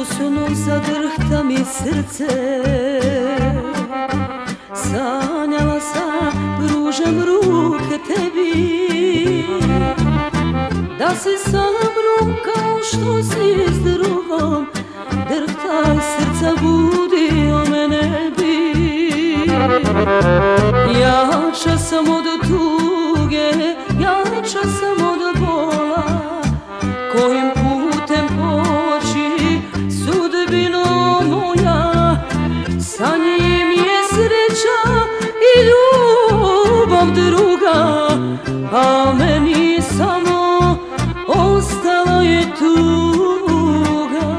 snu zadrhta mi srce, sanjala sam pružam ruke tebi, da si sa mnom kao što si s drugom, drhtaj srca budio me ne bi. Jača sam od tuge, jača sam od bola, kojim putem poći sudbino moja. Sa njim je sreća i ljubav druga, a meni samo ostala je tuga.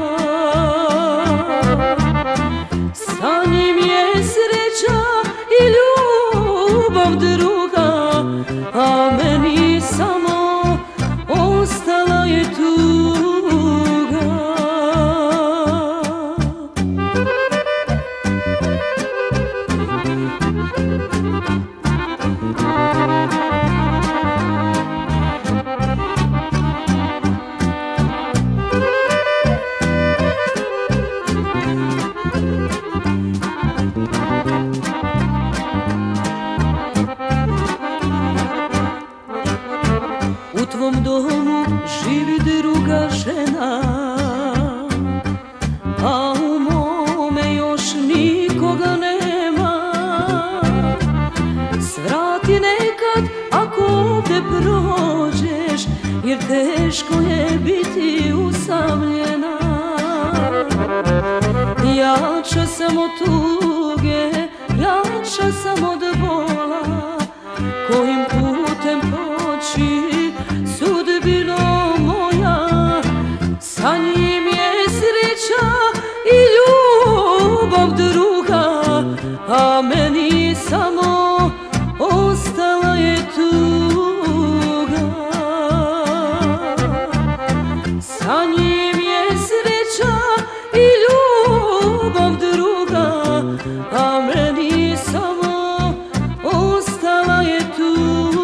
Sa njim je sreća i ljubav druga, a meni samo ostala je tuga. U tvom domu živi druga žena, a u mome još nikoga nema. Svrati nekad ako ovde prođeš, jer teško je biti usamljena. Jača sam od tuge, jača sam od bola, kojim putem poći sudbino moja. Sa njim je sreća i ljubav druga, a meni samo ostala je tuga. Sa njim je sreća i ljubav druga, a meni samo ostala je tuga.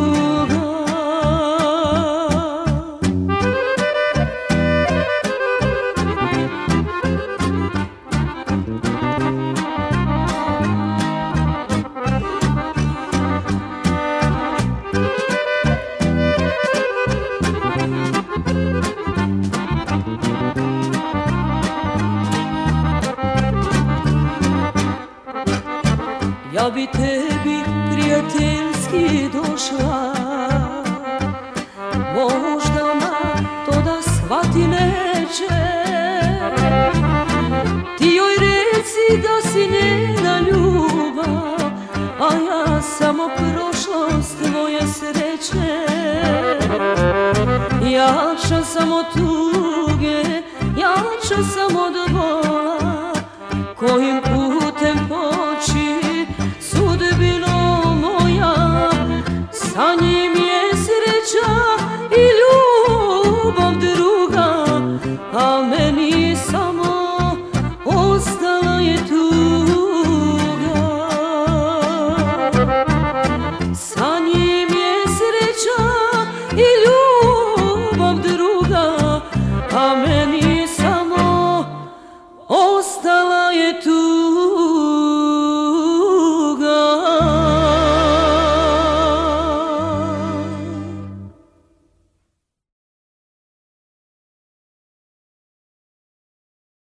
Ja bi tebi prijateljski došla, možda ona to da shvati neće. Ti joj reci da si njena ljubav, a ja samo prošlost tvoje sreće. Jača sam od